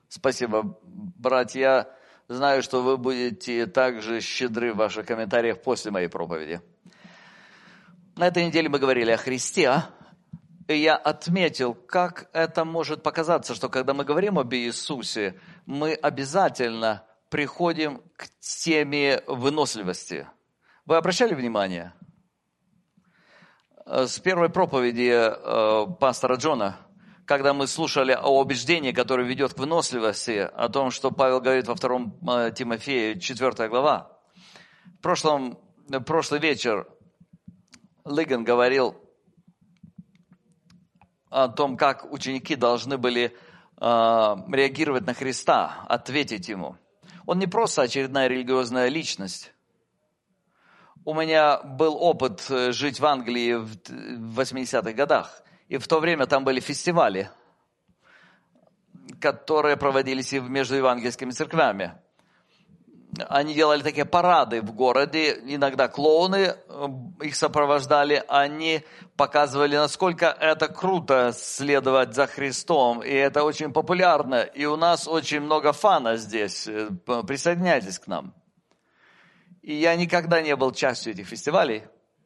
Спасибо, братья. Знаю, что вы будете также щедры в ваших комментариях после моей проповеди. На этой неделе мы говорили о Христе, и я отметил, как это может показаться, что когда мы говорим об Иисусе, мы обязательно приходим к теме выносливости. Вы обращали внимание? С первой проповеди пастора Джона, когда мы слушали о убеждении, которое ведет к выносливости, о том, что Павел говорит во 2 Тимофею, 4 глава. Прошлый вечер Лиган говорил о том, как ученики должны были реагировать на Христа, ответить Ему. Он не просто очередная религиозная личность. У меня был опыт жить в Англии в 80-х годах. И в то время там были фестивали, которые проводились и между евангельскими церквями. Они делали такие парады в городе, иногда клоуны их сопровождали, они показывали, насколько это круто следовать за Христом, и это очень популярно, и у нас очень много фана здесь, присоединяйтесь к нам. И я никогда не был частью этих фестивалей,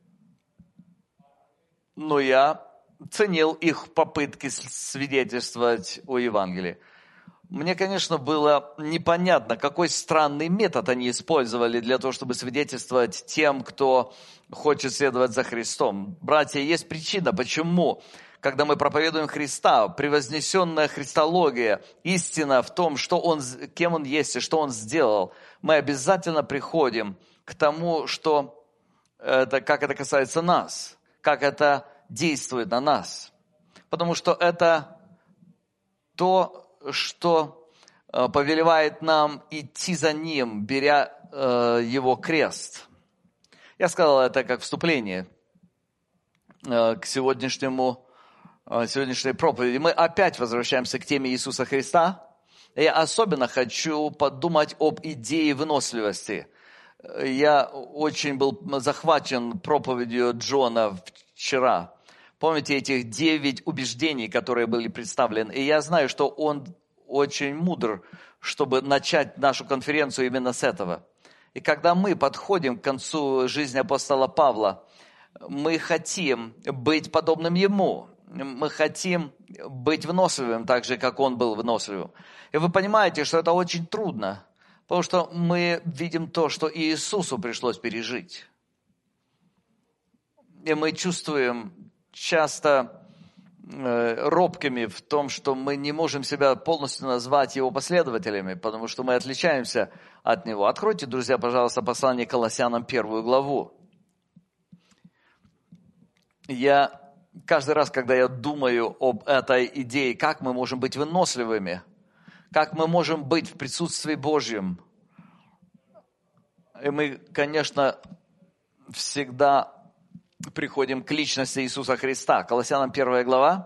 но я ценил их попытки свидетельствовать о Евангелии. Мне, конечно, было непонятно, какой странный метод они использовали для того, чтобы свидетельствовать тем, кто хочет следовать за Христом. Братья, есть причина, почему, когда мы проповедуем Христа, превознесенная христология, истина в том, кем Он есть и что Он сделал, мы обязательно приходим к тому, как это касается нас, как это действует на нас. Потому что это то, что повелевает нам идти за Ним, беря Его крест. Я сказал это как вступление к сегодняшней проповеди. Мы опять возвращаемся к теме Иисуса Христа. Я особенно хочу подумать об идее выносливости. Я очень был захвачен проповедью Джона вчера. Помните этих 9 убеждений, которые были представлены? И я знаю, что он очень мудр, чтобы начать нашу конференцию именно с этого. И когда мы подходим к концу жизни апостола Павла, мы хотим быть подобным ему. Мы хотим быть выносливым, так же, как он был выносливым. И вы понимаете, что это очень трудно, потому что мы видим то, что Иисусу пришлось пережить. И мы чувствуем часто робкими в том, что мы не можем себя полностью назвать Его последователями, потому что мы отличаемся от Него. Откройте, друзья, пожалуйста, послание Колоссянам 1 главу. Я каждый раз, когда я думаю об этой идее, как мы можем быть выносливыми, как мы можем быть в присутствии Божьем, и мы, конечно, всегда приходим к личности Иисуса Христа. Колоссянам 1 глава.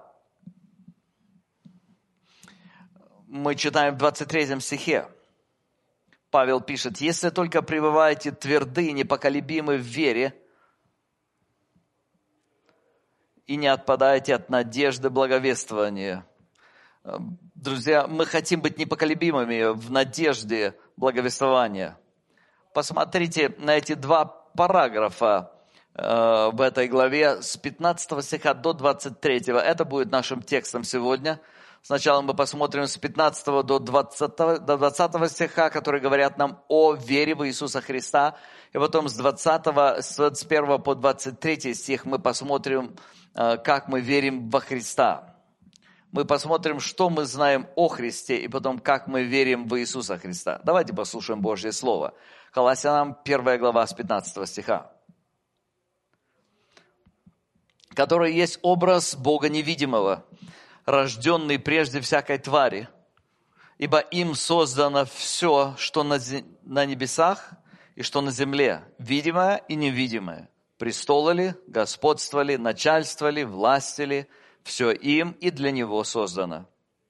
Мы читаем в 23 стихе. Павел пишет: «Если только пребываете тверды и непоколебимы в вере и не отпадаете от надежды благовествования». Друзья, мы хотим быть непоколебимыми в надежде благовествования. Посмотрите на эти 2 параграфа в этой главе с 15 стиха до 23. Это будет нашим текстом сегодня. Сначала мы посмотрим с 15 до 20 стиха, которые говорят нам о вере в Иисуса Христа. И потом с 21 по 23 стих мы посмотрим, как мы верим во Христа. Мы посмотрим, что мы знаем о Христе, и потом, как мы верим в Иисуса Христа. Давайте послушаем Божье Слово. Колоссянам 1 глава с 15 стиха. «Который есть образ Бога невидимого, рожденный прежде всякой твари, ибо им создано все, что на небесах и что на земле, видимое и невидимое, престолы ли, господства ли, начальства ли, власти ли, все им и для Него создано.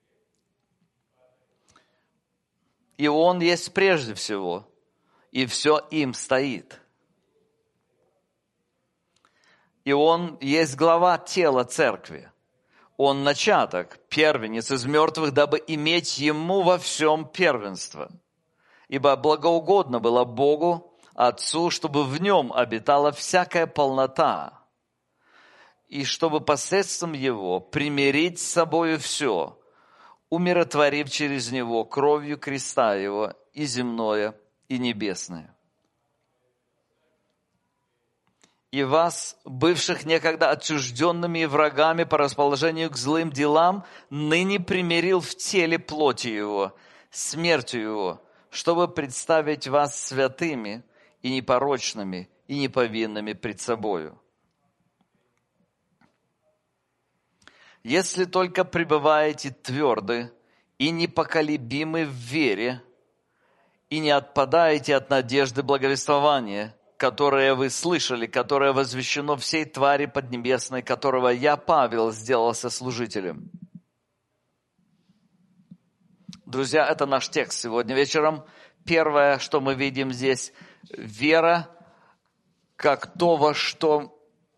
И Он есть прежде всего, и все им стоит. И Он есть глава тела церкви. Он начаток, первенец из мертвых, дабы иметь ему во всем первенство. Ибо благоугодно было Богу, Отцу, чтобы в нем обитала всякая полнота, и чтобы посредством его примирить с собою все, умиротворив через него кровью креста его и земное, и небесное. И вас, бывших некогда отчужденными и врагами по расположению к злым делам, ныне примирил в теле плоти его, смертью его, чтобы представить вас святыми и непорочными и неповинными пред собою. Если только пребываете тверды и непоколебимы в вере, и не отпадаете от надежды благовествования, которое вы слышали, которое возвещено всей твари поднебесной, которого я, Павел, сделался служителем. Друзья, это наш текст сегодня вечером. Первое, что мы видим здесь, вера, как то, во что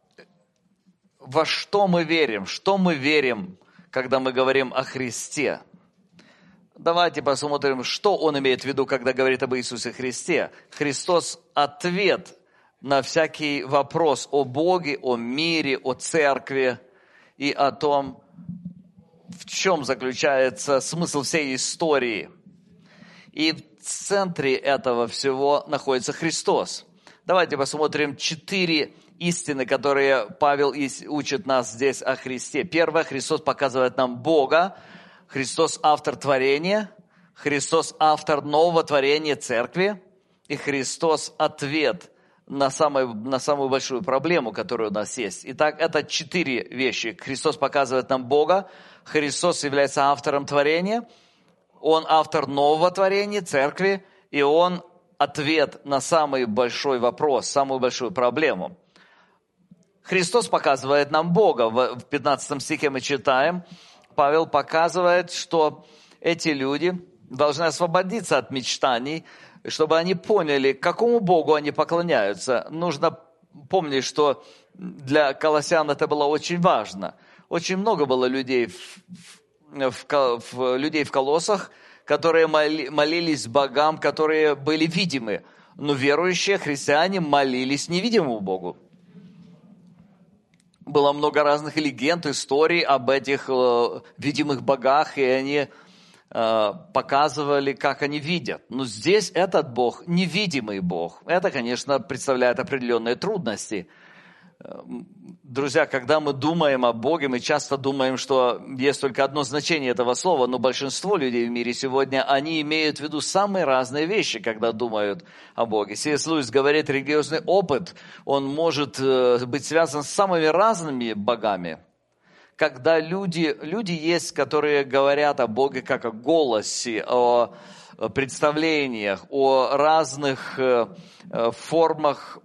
мы верим, что мы верим, когда мы говорим о Христе. Давайте посмотрим, что он имеет в виду, когда говорит об Иисусе Христе. Христос – ответ на всякий вопрос о Боге, о мире, о церкви и о том, в чем заключается смысл всей истории. И в центре этого всего находится Христос. Давайте посмотрим 4 истины, которые Павел учит нас здесь о Христе. Первое, Христос показывает нам Бога. Христос – автор творения, Христос – автор нового творения церкви, и Христос – ответ на самую большую проблему, которая у нас есть. Итак, это 4 вещи. Христос показывает нам Бога, Христос является автором творения, Он автор нового творения церкви, и Он ответ на самый большой вопрос, самую большую проблему. Христос показывает нам Бога. В 15 стихе мы читаем, Павел показывает, что эти люди должны освободиться от мечтаний, чтобы они поняли, какому Богу они поклоняются. Нужно помнить, что для колоссян это было очень важно. Очень много было людей в Колоссах, которые молились богам, которые были видимы. Но верующие христиане молились невидимому Богу. Было много разных легенд, историй об этих видимых богах, и они показывали, как они видят. Но здесь этот Бог, невидимый Бог. Это, конечно, представляет определенные трудности. Друзья, когда мы думаем о Боге, мы часто думаем, что есть только одно значение этого слова, но большинство людей в мире сегодня, они имеют в виду самые разные вещи, когда думают о Боге. C.S. Льюис говорит, религиозный опыт, он может быть связан с самыми разными богами. Когда люди есть, которые говорят о Боге как о голосе, о представлениях, о разных формах,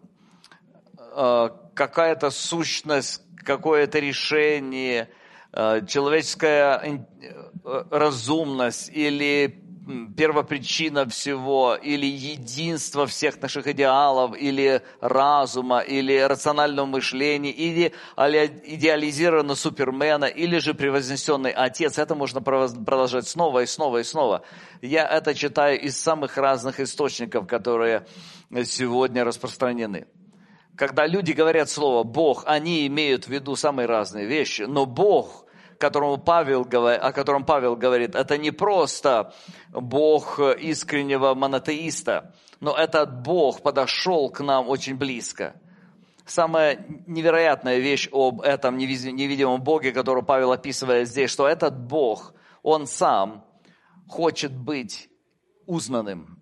какая-то сущность, какое-то решение, человеческая разумность или первопричина всего, или единство всех наших идеалов, или разума, или рационального мышления, или идеализированного супермена, или же превознесенный Отец. Это можно продолжать снова и снова и снова. Я это читаю из самых разных источников, которые сегодня распространены. Когда люди говорят слово «Бог», они имеют в виду самые разные вещи, но Бог, о котором Павел говорит, это не просто Бог искреннего монотеиста, но этот Бог подошел к нам очень близко. Самая невероятная вещь об этом невидимом Боге, которого Павел описывает здесь, что этот Бог, Он сам хочет быть узнанным.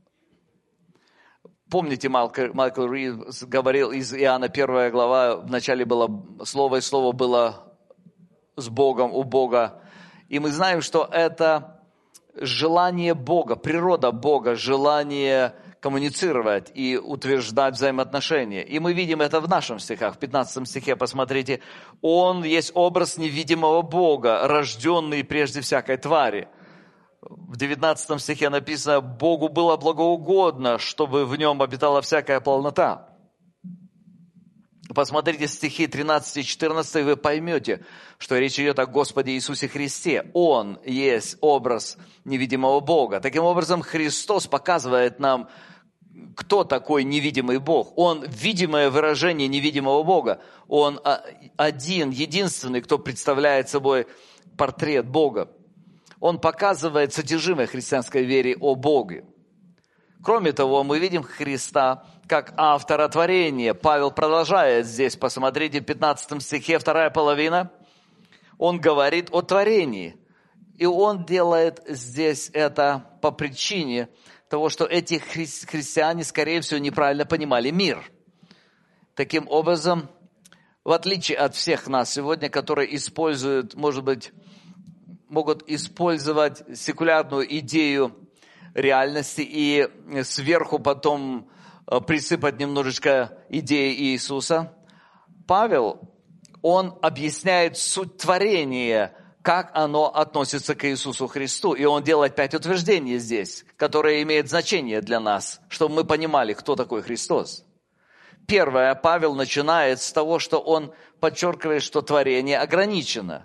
Помните, Майкл Ривз говорил из Иоанна 1 глава, вначале было слово, и слово было с Богом, у Бога. И мы знаем, что это желание Бога, природа Бога, желание коммуницировать и утверждать взаимоотношения. И мы видим это в нашем стихах. В 15 стихе, посмотрите, Он есть образ невидимого Бога, рожденный прежде всякой твари. В 19 стихе написано, Богу было благоугодно, чтобы в нем обитала всякая полнота. Посмотрите стихи 13 и 14, вы поймете, что речь идет о Господе Иисусе Христе. Он есть образ невидимого Бога. Таким образом, Христос показывает нам, кто такой невидимый Бог. Он видимое выражение невидимого Бога. Он один, единственный, кто представляет собой портрет Бога. Он показывает содержимое христианской веры о Боге. Кроме того, мы видим Христа как автора творения. Павел продолжает здесь, посмотрите, в 15 стихе, 2 половина. Он говорит о творении. И он делает здесь это по причине того, что эти христиане, скорее всего, неправильно понимали мир. Таким образом, в отличие от всех нас сегодня, которые используют, может быть, могут использовать секулярную идею реальности и сверху потом присыпать немножечко идеи Иисуса, Павел, он объясняет суть творения, как оно относится к Иисусу Христу. И он делает 5 утверждений здесь, которые имеют значение для нас, чтобы мы понимали, кто такой Христос. Первое, Павел начинает с того, что он подчеркивает, что творение ограничено.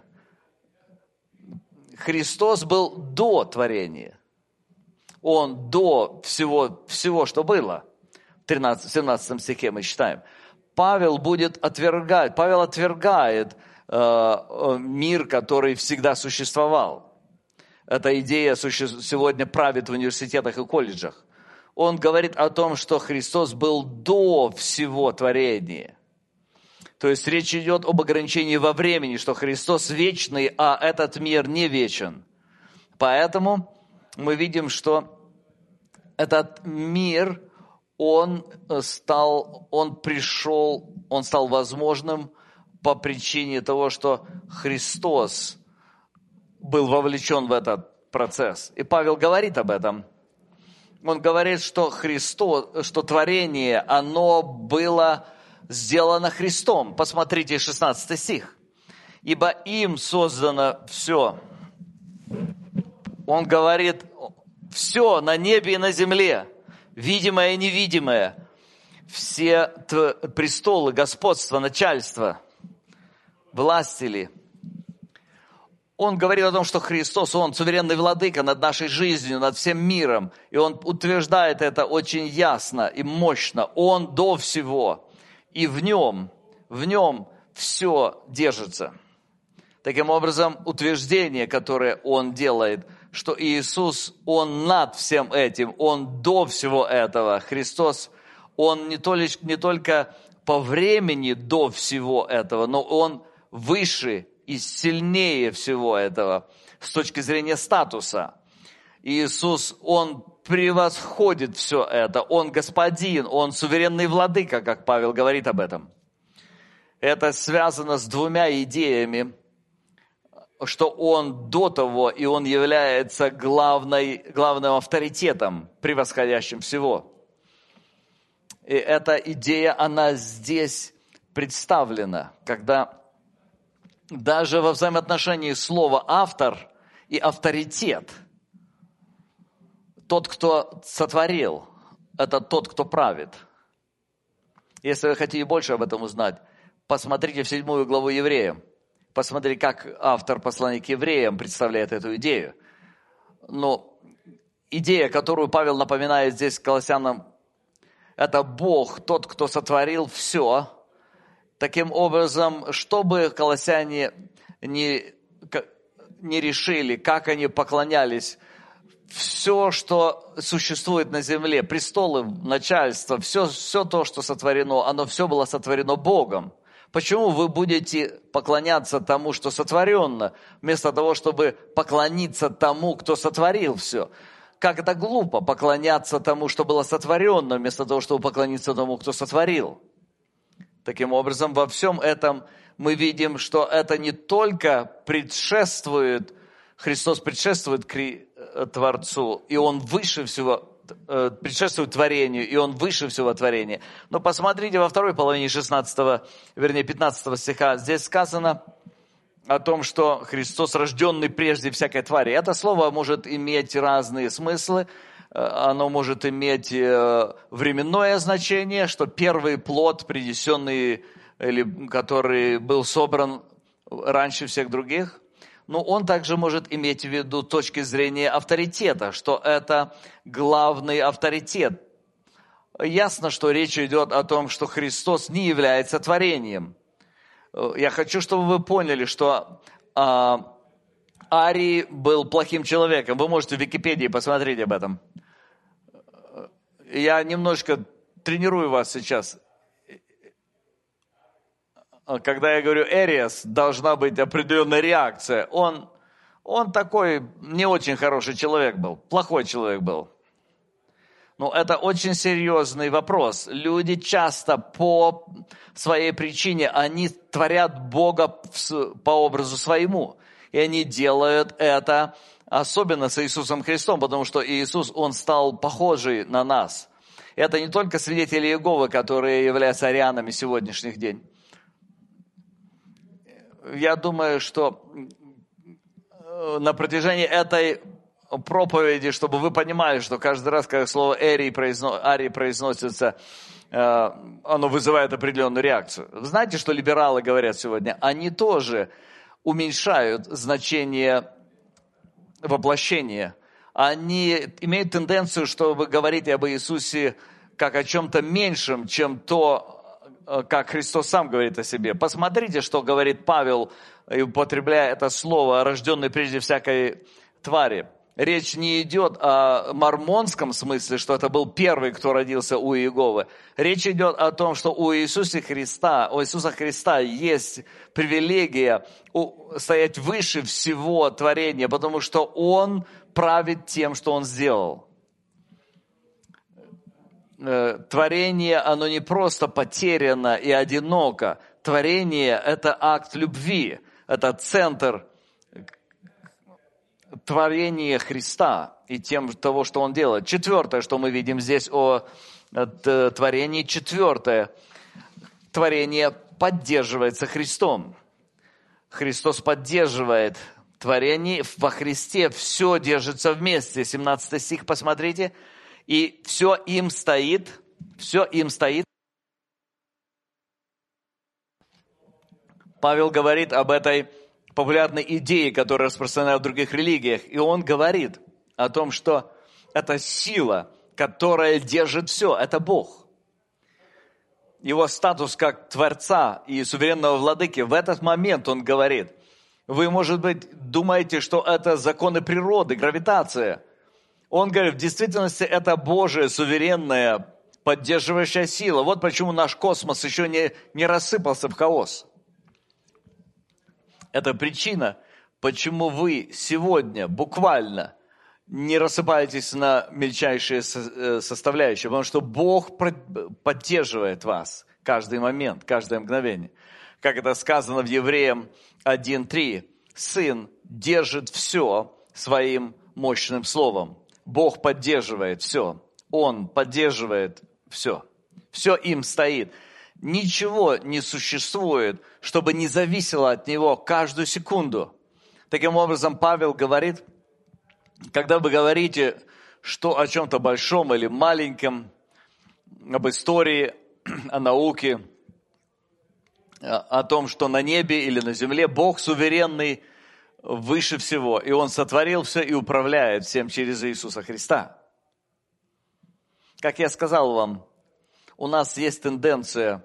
Христос был до творения. Он до всего, что было. В 17 стихе мы читаем. Павел отвергает мир, который всегда существовал. Эта идея сегодня правит в университетах и колледжах. Он говорит о том, что Христос был до всего творения. То есть речь идет об ограничении во времени, что Христос вечный, а этот мир не вечен. Поэтому мы видим, что этот мир, он стал возможным по причине того, что Христос был вовлечен в этот процесс. И Павел говорит об этом. Он говорит, что творение, оно было сделано Христом. Посмотрите 16 стих. Ибо им создано все. Он говорит, все на небе и на земле, видимое и невидимое, все престолы, господства, начальства, властели. Он говорит о том, что Христос, Он суверенный владыка над нашей жизнью, над всем миром. И Он утверждает это очень ясно и мощно. Он до всего. И в Нем все держится. Таким образом, утверждение, которое Он делает, что Иисус, Он над всем этим, Он до всего этого. Христос, Он не только по времени до всего этого, но Он выше и сильнее всего этого с точки зрения статуса. Иисус, Он превосходит все это. Он Господин, Он суверенный владыка, как Павел говорит об этом. Это связано с 2 идеями, что Он до того, и Он является главным авторитетом, превосходящим всего. И эта идея, она здесь представлена, когда даже во взаимоотношении слова «автор» и «авторитет», тот, кто сотворил, это тот, кто правит. Если вы хотите больше об этом узнать, посмотрите в 7 главу Евреям. Посмотрите, как автор послания к Евреям представляет эту идею. Но идея, которую Павел напоминает здесь Колоссянам, это Бог, тот, кто сотворил все. Таким образом, чтобы колоссяне не решили, как они поклонялись, все, что существует на земле, престолы, начальство, все то, что сотворено, оно все было сотворено Богом. Почему вы будете поклоняться тому, что сотворенно, вместо того, чтобы поклониться тому, кто сотворил все? Как это глупо поклоняться тому, что было сотворенно, вместо того, чтобы поклониться тому, кто сотворил. Таким образом, во всем этом мы видим, что это не только Христос предшествует Творцу, и Он выше всего, предшествует творению, и Он выше всего творения. Но посмотрите во второй половине 15 стиха, здесь сказано о том, что Христос рожденный прежде всякой твари. Это слово может иметь разные смыслы. Оно может иметь временное значение, что первый плод, принесенный или который был собран раньше всех других. Но он также может иметь в виду точки зрения авторитета, что это главный авторитет. Ясно, что речь идет о том, что Христос не является творением. Я хочу, чтобы вы поняли, что Арий был плохим человеком. Вы можете в Википедии посмотреть об этом. Я немножко тренирую вас сейчас. Когда я говорю «Эриас», должна быть определенная реакция. Он такой не очень хороший человек был, плохой человек был. Но это очень серьезный вопрос. Люди часто по своей причине, они творят Бога по образу своему. И они делают это особенно с Иисусом Христом, потому что Иисус, Он стал похожий на нас. Это не только свидетели Иеговы, которые являются арианами сегодняшних дней. Я думаю, что на протяжении этой проповеди, чтобы вы понимали, что каждый раз, когда слово Арий произносится, оно вызывает определенную реакцию. Вы знаете, что либералы говорят сегодня? Они тоже уменьшают значение воплощения. Они имеют тенденцию, чтобы говорить об Иисусе как о чем-то меньшем, чем то, как Христос сам говорит о себе. Посмотрите, что говорит Павел, употребляя это слово, рожденный прежде всякой твари. Речь не идет о мормонском смысле, что это был первый, кто родился у Иеговы. Речь идет о том, что у Иисуса Христа есть привилегия стоять выше всего творения, потому что Он правит тем, что Он сделал. Творение, оно не просто потеряно и одиноко. Творение – это акт любви, это центр творения Христа и того, что Он делает. Четвертое, что мы видим здесь о творении. Четвертое. Творение поддерживается Христом. Христос поддерживает творение. Во Христе все держится вместе. 17 стих, посмотрите. И все им стоит. Павел говорит об этой популярной идее, которая распространена в других религиях. И он говорит о том, что это сила, которая держит все. Это Бог. Его статус как Творца и суверенного владыки, в этот момент он говорит, вы, может быть, думаете, что это законы природы, гравитация. Он говорит, в действительности это Божия суверенная поддерживающая сила. Вот почему наш космос еще не рассыпался в хаос. Это причина, почему вы сегодня буквально не рассыпаетесь на мельчайшие составляющие, потому что Бог поддерживает вас каждый момент, каждое мгновение. Как это сказано в Евреям 1:3. Сын держит все своим мощным словом. Бог поддерживает все. Он поддерживает все. Все им стоит. Ничего не существует, чтобы не зависело от Него каждую секунду. Таким образом, Павел говорит, когда вы говорите что о чем-то большом или маленьком, об истории, о науке, о том, что на небе или на земле Бог суверенный выше всего, и Он сотворил все и управляет всем через Иисуса Христа. Как я сказал вам, у нас есть тенденция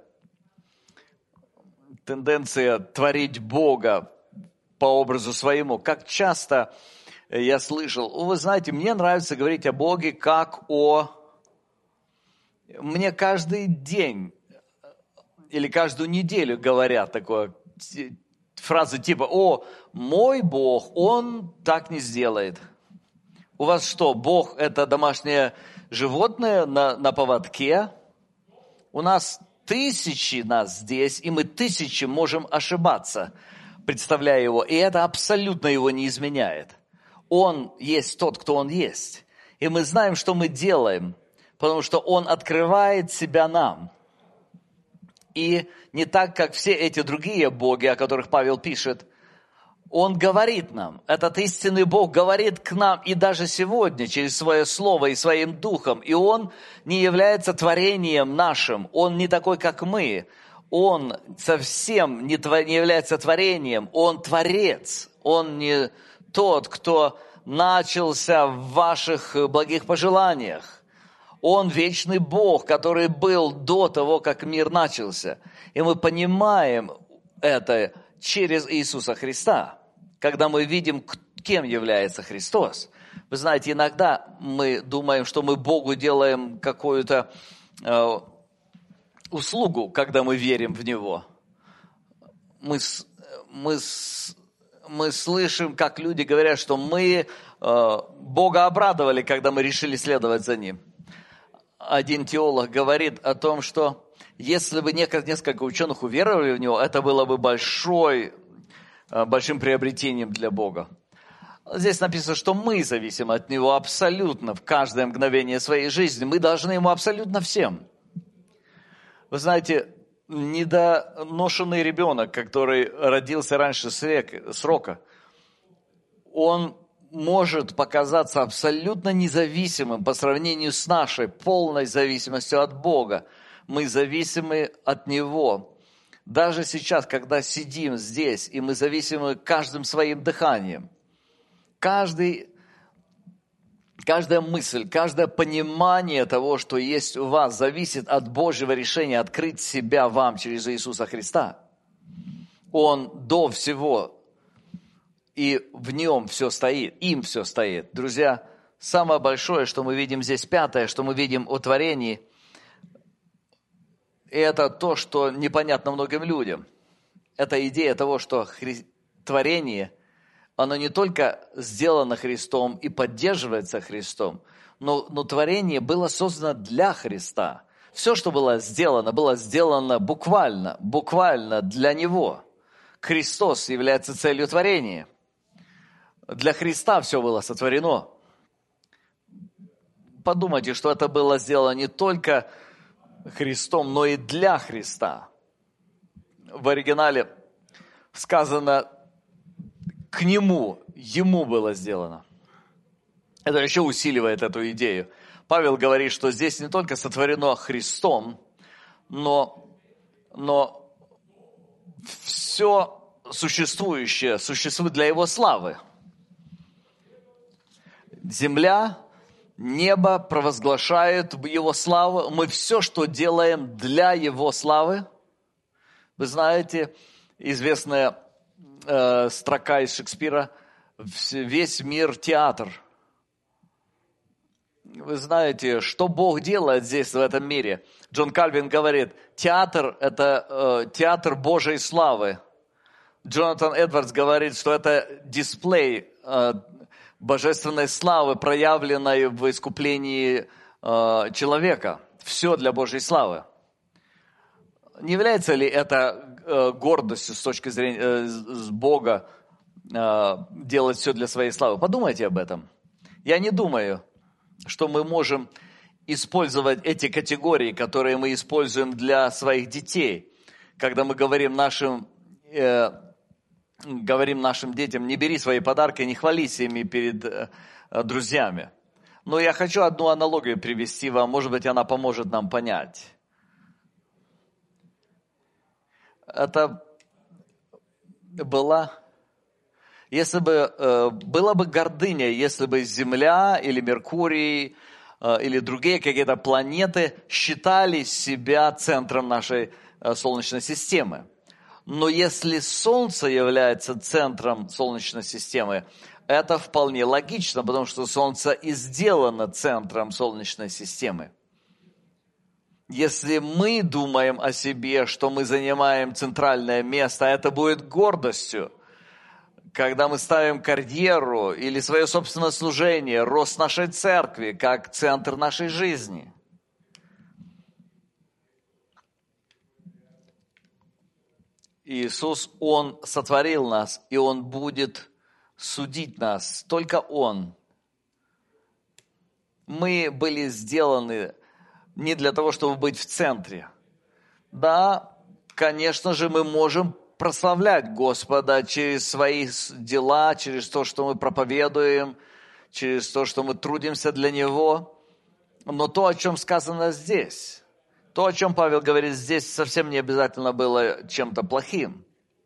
творить Бога по образу своему. Как часто я слышал, вы знаете, мне нравится говорить о Боге как о... Мне каждый день или каждую неделю говорят такое, фразы типа, о, мой Бог, Он так не сделает. У вас что, Бог это домашнее животное на поводке? У нас тысячи нас здесь, и мы тысячи можем ошибаться, представляя Его. И это абсолютно Его не изменяет. Он есть тот, кто Он есть. И мы знаем, что мы делаем, потому что Он открывает себя нам. И не так, как все эти другие боги, о которых Павел пишет, Он говорит нам, этот истинный Бог говорит к нам и даже сегодня через свое слово и своим духом. И Он не является творением нашим, Он не такой, как мы. Он совсем не является творением, Он Творец. Он не тот, кто начался в ваших благих пожеланиях. Он вечный Бог, который был до того, как мир начался. И мы понимаем это через Иисуса Христа, когда мы видим, кем является Христос. Вы знаете, иногда мы думаем, что мы Богу делаем какую-то услугу, когда мы верим в Него. Мы слышим, как люди говорят, что мы Бога обрадовали, когда мы решили следовать за Ним. Один теолог говорит о том, что если бы несколько ученых уверовали в Него, это было бы большим приобретением для Бога. Здесь написано, что мы зависим от Него абсолютно в каждое мгновение своей жизни. Мы должны Ему абсолютно всем. Вы знаете, недоношенный ребенок, который родился раньше срока, он может показаться абсолютно независимым по сравнению с нашей полной зависимостью от Бога. Мы зависимы от Него. Даже сейчас, когда сидим здесь, и мы зависимы каждым своим дыханием, каждая мысль, каждое понимание того, что есть у вас, зависит от Божьего решения открыть себя вам через Иисуса Христа. Он до всего, и в Нем все стоит, им все стоит. Друзья, самое большое, что мы видим здесь, пятое, что мы видим о творении, это то, что непонятно многим людям. Это идея того, что творение, оно не только сделано Христом и поддерживается Христом, но творение было создано для Христа. Все, что было сделано буквально для Него. Христос является целью творения. Для Христа все было сотворено. Подумайте, что это было сделано не только Христом, но и для Христа. В оригинале сказано «к Нему», Ему было сделано. Это еще усиливает эту идею. Павел говорит, что здесь не только сотворено Христом, но все существующее существует для Его славы. Земля, небо провозглашают Его славу. Мы все, что делаем для Его славы. Вы знаете, известная строка из Шекспира «Весь мир театр». Вы знаете, что Бог делает здесь, в этом мире. Джон Кальвин говорит, театр – это театр Божьей славы. Джонатан Эдвардс говорит, что это дисплей божественной славы, проявленной в искуплении человека. Все для Божьей славы. Не является ли это гордостью с точки зрения с Бога делать все для своей славы? Подумайте об этом. Я не думаю, что мы можем использовать эти категории, которые мы используем для своих детей, когда мы говорим нашим детям, не бери свои подарки, не хвались ими перед друзьями. Но я хочу одну аналогию привести вам, может быть, она поможет нам понять. Это была бы гордыня, если бы Земля или Меркурий или другие какие-то планеты считали себя центром нашей Солнечной системы. Но если Солнце является центром Солнечной системы, это вполне логично, потому что Солнце и сделано центром Солнечной системы. Если мы думаем о себе, что мы занимаем центральное место, это будет гордостью. Когда мы ставим карьеру или свое собственное служение, рост нашей церкви, как центр нашей жизни. Иисус, Он сотворил нас, и Он будет судить нас. Только Он. Мы были сделаны не для того, чтобы быть в центре. Да, конечно же, мы можем прославлять Господа через свои дела, через то, что мы проповедуем, через то, что мы трудимся для Него. Но то, о чем сказано здесь, То, о чем Павел говорит здесь, совсем не обязательно было чем-то плохим.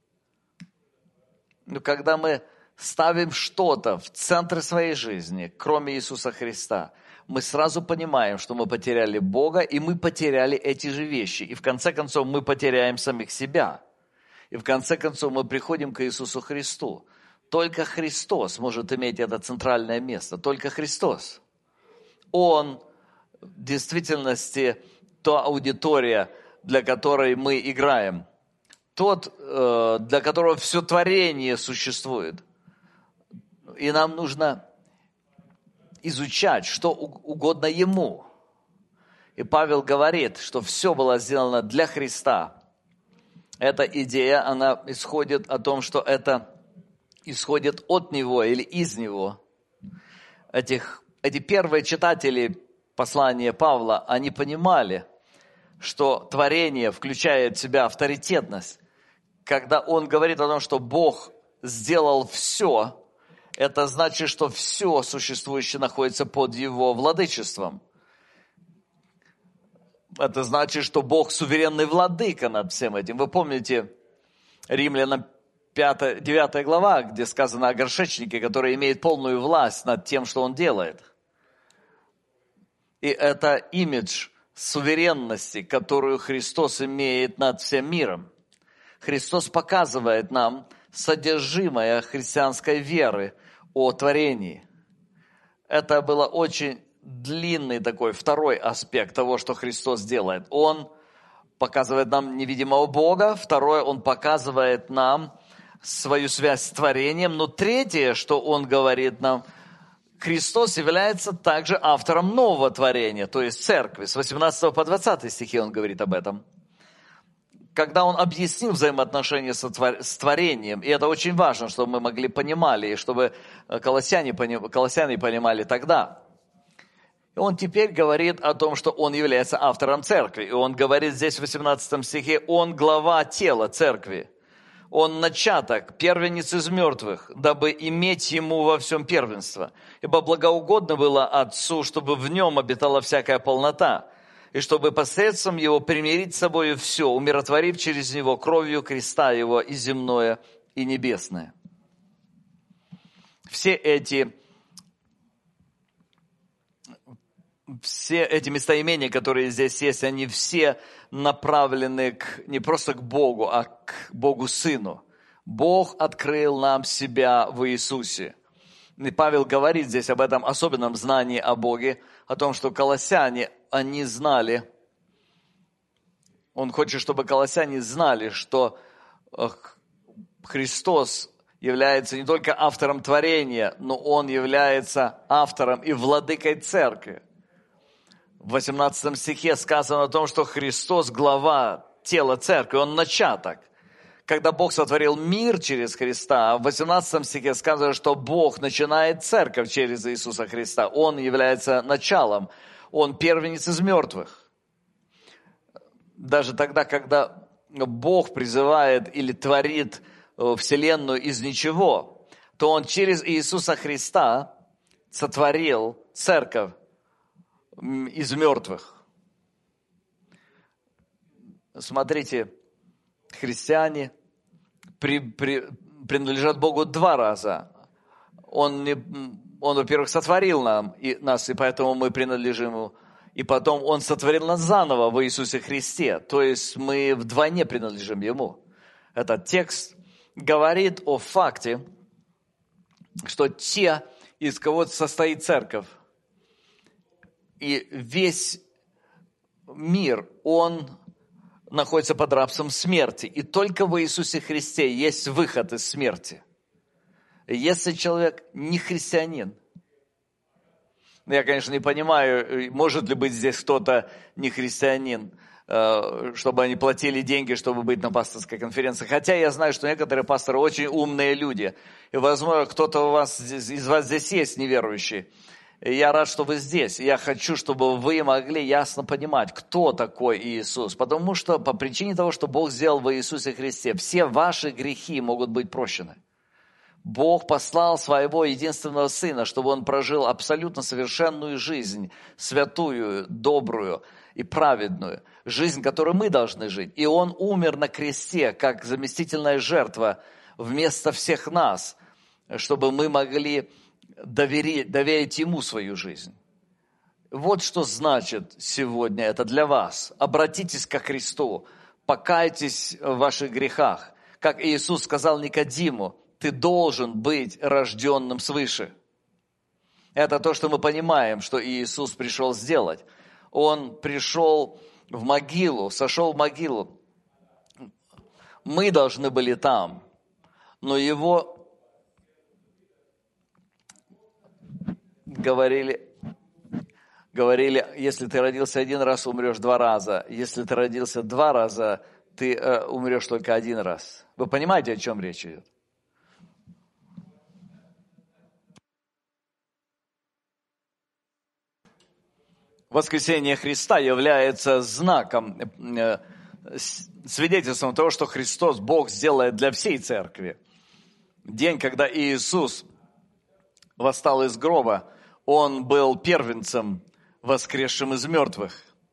Но когда мы ставим что-то в центр своей жизни, кроме Иисуса Христа, мы сразу понимаем, что мы потеряли Бога, и мы потеряли эти же вещи. И в конце концов мы потеряем самих себя. И в конце концов мы приходим к Иисусу Христу. Только Христос может иметь это центральное место. Только Христос. Он в действительности та аудитория, для которой мы играем. Тот, для которого все творение существует. И нам нужно изучать, что угодно Ему. И Павел говорит, что все было сделано для Христа. Эта идея, она исходит о том, что это исходит от Него или из Него. Эти первые читатели послания Павла, они понимали, что творение включает в себя авторитетность. Когда он говорит о том, что Бог сделал все, это значит, что все существующее находится под Его владычеством. Это значит, что Бог суверенный владыка над всем этим. Вы помните Римлянам 9 глава, где сказано о горшечнике, который имеет полную власть над тем, что он делает. И это имидж суверенности, которую Христос имеет над всем миром. Христос показывает нам содержимое христианской веры о творении. Это был очень длинный такой второй аспект того, что Христос делает. Он показывает нам невидимого Бога. Второе, Он показывает нам свою связь с творением. Но третье, что Он говорит нам, Христос является также автором нового творения, то есть церкви. С 18 по 20 стихи Он говорит об этом. Когда Он объяснил взаимоотношения с творением, и это очень важно, чтобы мы могли понимали, и чтобы колоссяне понимали тогда. И Он теперь говорит о том, что Он является автором церкви. И Он говорит здесь в 18 стихе, Он глава тела церкви. Он начаток, первенец из мертвых, дабы иметь Ему во всем первенство. Ибо благоугодно было Отцу, чтобы в Нем обитала всякая полнота, и чтобы посредством Его примирить с собой все, умиротворив через Него кровью креста Его и земное, и небесное. Все эти местоимения, которые здесь есть, они все направлены не просто к Богу, а к Богу Сыну. Бог открыл нам себя в Иисусе. И Павел говорит здесь об этом особенном знании о Боге, о том, что колоссяне, они знали, он хочет, чтобы колоссяне знали, что Христос является не только автором творения, но Он является автором и владыкой церкви. В 18 стихе сказано о том, что Христос глава тела церкви, Он начаток. Когда Бог сотворил мир через Христа, в 18 стихе сказано, что Бог начинает церковь через Иисуса Христа. Он является началом. Он первенец из мертвых. Даже тогда, когда Бог призывает или творит вселенную из ничего, то Он через Иисуса Христа сотворил церковь из мертвых. Смотрите, христиане принадлежат Богу два раза. Он, во-первых, сотворил нас, и поэтому мы принадлежим Ему. И потом Он сотворил нас заново в Иисусе Христе. То есть мы вдвойне принадлежим Ему. Этот текст говорит о факте, что те, из кого состоит церковь, и весь мир, он находится под рабством смерти. И только в Иисусе Христе есть выход из смерти. Если человек не христианин, я, конечно, не понимаю, может ли быть здесь кто-то не христианин, чтобы они платили деньги, чтобы быть на пасторской конференции. Хотя я знаю, что некоторые пасторы очень умные люди. И, возможно, кто-то из вас здесь есть неверующий. И я рад, что вы здесь. Я хочу, чтобы вы могли ясно понимать, кто такой Иисус. Потому что по причине того, что Бог сделал в Иисусе Христе, все ваши грехи могут быть прощены. Бог послал своего единственного Сына, чтобы Он прожил абсолютно совершенную жизнь, святую, добрую и праведную, жизнь, которую мы должны жить. И Он умер на кресте, как заместительная жертва вместо всех нас, чтобы мы могли доверить Ему свою жизнь. Вот что значит сегодня это для вас. Обратитесь ко Христу, покайтесь в ваших грехах. Как Иисус сказал Никодиму, ты должен быть рожденным свыше. Это то, что мы понимаем, что Иисус пришел сделать. Он пришел в могилу, сошел в могилу. Мы должны были там, но Его говорили, если ты родился один раз, умрешь два раза. Если ты родился два раза, ты умрешь только один раз. Вы понимаете, о чем речь идет? Воскресение Христа является знаком, свидетельством того, что Христос, Бог, сделает для всей церкви. День, когда Иисус восстал из гроба, Он был первенцем, воскресшим из мертвых.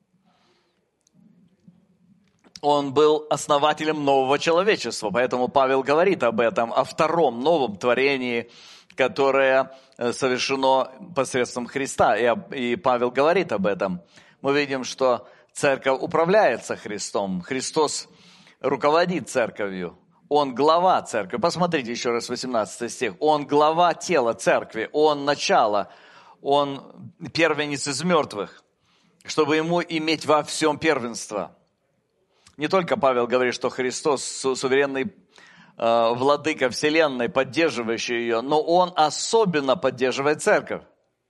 Он был основателем нового человечества, поэтому Павел говорит об этом, о втором новом творении, которое совершено посредством Христа. И Павел говорит об этом. Мы видим, что церковь управляется Христом. Христос руководит церковью. Он глава церкви. Посмотрите еще раз 18 стих. Он глава тела церкви. Он начало. Он первенец из мертвых, чтобы ему иметь во всем первенство. Не только Павел говорит, что Христос суверенный владыка вселенной, поддерживающий ее, но Он особенно поддерживает церковь.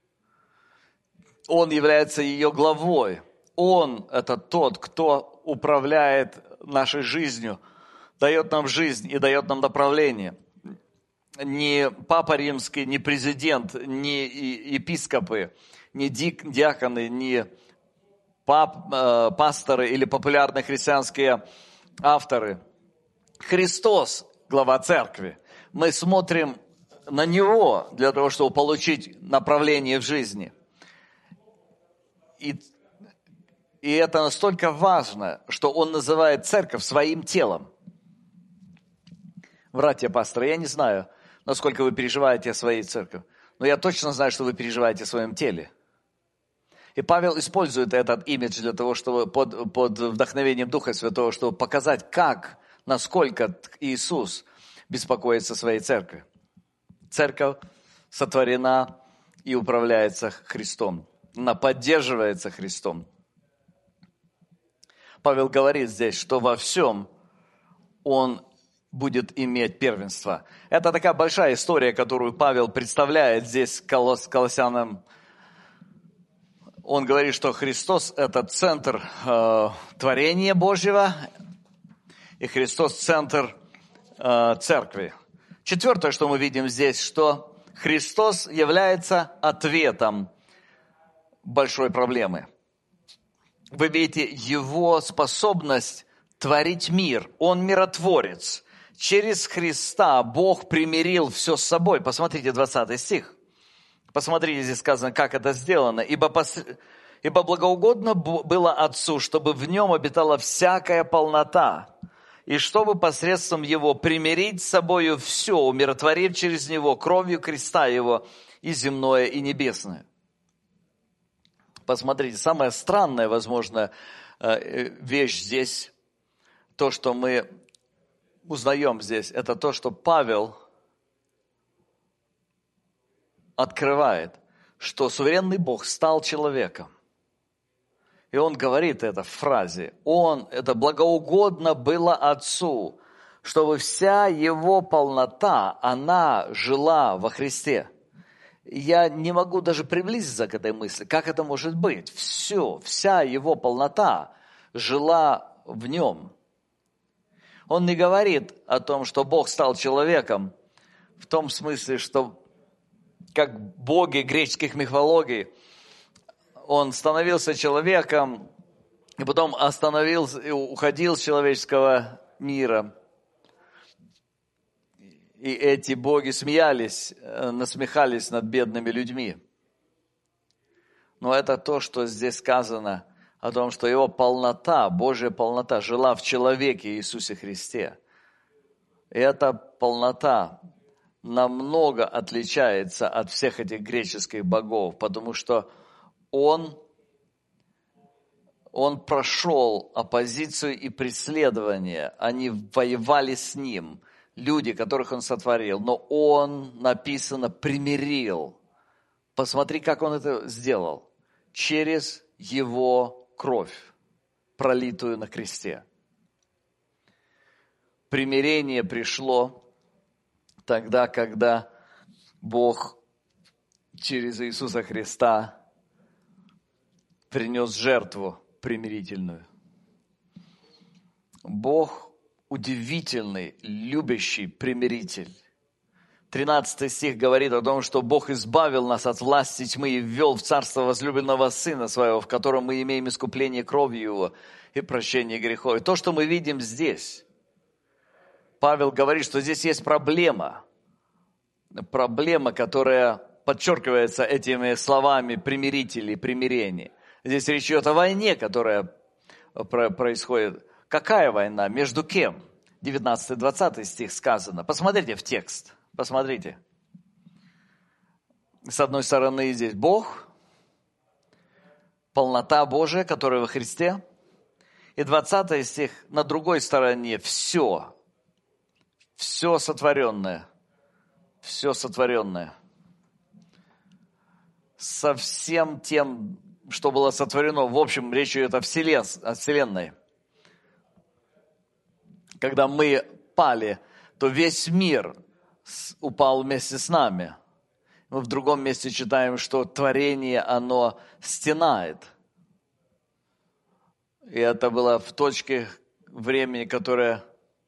Он является ее главой. Он – это тот, кто управляет нашей жизнью, дает нам жизнь и дает нам направление. Ни Папа Римский, ни президент, ни епископы, ни диаконы, ни пасторы или популярные христианские авторы. Христос – глава церкви. Мы смотрим на Него для того, чтобы получить направление в жизни. И это настолько важно, что Он называет церковь своим телом. Братья пасторы, я не знаю, насколько вы переживаете о своей церкви, но я точно знаю, что вы переживаете о своем теле. И Павел использует этот имидж для того, чтобы под вдохновением Духа Святого, чтобы показать, насколько Иисус беспокоится о своей церкви. Церковь сотворена и управляется Христом. Она поддерживается Христом. Павел говорит здесь, что во всем Он будет иметь первенство. Это такая большая история, которую Павел представляет здесь колоссянам. Он говорит, что Христос – это центр творения Божьего, и Христос – центр церкви. Четвертое, что мы видим здесь, что Христос является ответом большой проблемы. Вы видите Его способность творить мир. Он миротворец. Через Христа Бог примирил все с собой. Посмотрите 20 стих. Посмотрите, здесь сказано, как это сделано. Ибо благоугодно было Отцу, чтобы в Нем обитала всякая полнота, и чтобы посредством Его примирить с собою все, умиротворив через Него кровью креста Его и земное, и небесное. Посмотрите, самая странная, возможно, вещь здесь, то, что мы узнаем здесь, это то, что Павел открывает, что суверенный Бог стал человеком. И он говорит это в фразе. Это благоугодно было Отцу, чтобы вся Его полнота, она жила во Христе. Я не могу даже приблизиться к этой мысли. Как это может быть? Вся Его полнота жила в Нем. Он не говорит о том, что Бог стал человеком, в том смысле, что как боги греческих мифологий, Он становился человеком, и потом уходил с человеческого мира. И эти боги смеялись, насмехались над бедными людьми. Но это то, что здесь сказано о том, что его полнота, Божья полнота жила в человеке Иисусе Христе. И эта полнота намного отличается от всех этих греческих богов, потому что он прошел оппозицию и преследование. Они воевали с ним, люди, которых он сотворил. Но он, написано, примирил. Посмотри, как он это сделал. Через его кровь, пролитую на кресте. Примирение пришло тогда, когда Бог через Иисуса Христа принес жертву примирительную. Бог удивительный, любящий примиритель. 13 стих говорит о том, что Бог избавил нас от власти тьмы и ввел в царство возлюбленного Сына Своего, в котором мы имеем искупление кровью Его и прощение грехов. И то, что мы видим здесь, Павел говорит, что здесь есть проблема. Проблема, которая подчеркивается этими словами примирителей, примирение. Здесь речь идет о войне, которая происходит. Какая война? Между кем? 19-20 стих сказано. Посмотрите в текст. Посмотрите. С одной стороны здесь Бог, полнота Божия, которая во Христе. И 20 стих на другой стороне все. Все сотворенное. Все сотворенное. Со всем тем, что было сотворено. В общем, речь идет о Вселенной. Когда мы пали, то весь мир упал вместе с нами. Мы в другом месте читаем, что творение, оно стенает. И это было в точке времени, которая,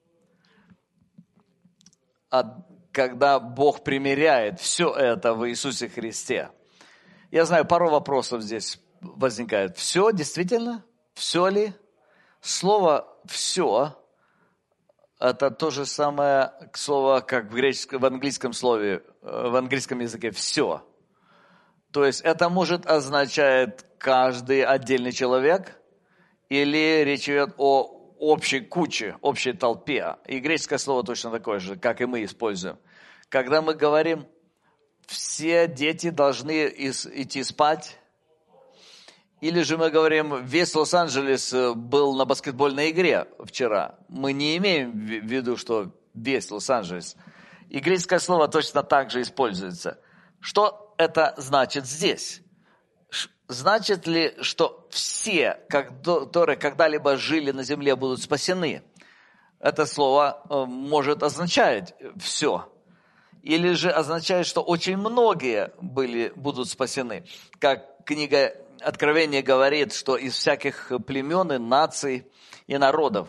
когда Бог примиряет все это в Иисусе Христе. Я знаю, пару вопросов здесь возникает. Все, действительно? Все ли? Слово «все» – это то же самое слово, как в английском слове, в английском языке «все». То есть это может означать каждый отдельный человек или речь идет о общей куче, общей толпе. И греческое слово точно такое же, как и мы используем. Когда мы говорим, все дети должны идти спать, или же мы говорим, весь Лос-Анджелес был на баскетбольной игре вчера. Мы не имеем в виду, что весь Лос-Анджелес. И греческое слово точно так же используется. Что это значит здесь? Значит ли, что все, которые когда-либо жили на земле, будут спасены? Это слово может означать все. Или же означает, что очень многие будут спасены. Как книга Откровение говорит, что из всяких племен, и наций и народов.